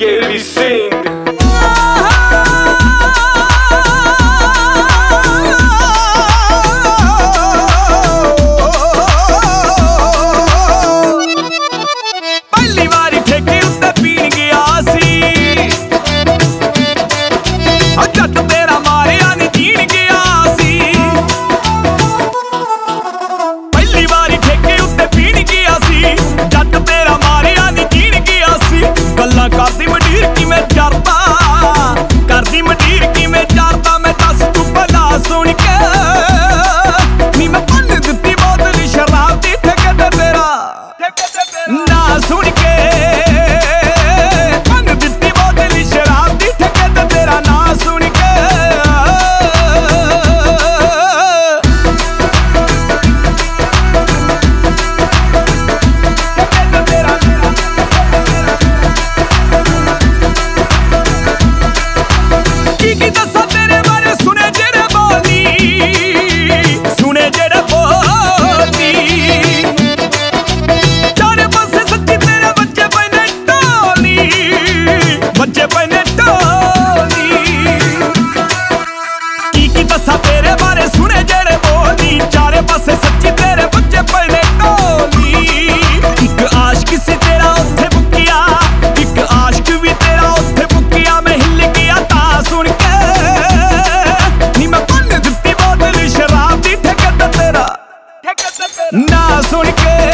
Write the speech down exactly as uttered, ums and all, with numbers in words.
ਕੇ ਵੀ ਸਿੰਘ करदी मंडीर की मैं चरदा करदी मंडीर की मैं चरदा मैं दस तू भला सुन के नी मैं भन दित्ती बोतल शराब दी ठेके तेरा ना सुन के भन दित्ती बोतल शराब दी ठेके तेरा ना सुन के चारे पासे सच्ची तेरे बच्चे पहले टोली एक आशिक सी तेरा उत्थे बुकिया एक आशिक भी तेरा उत्थे बुकिया मैं हिल गया ता सुन के नी मैं भन दित्ती बोतल शराब दी ठेके तेरा ना सुन के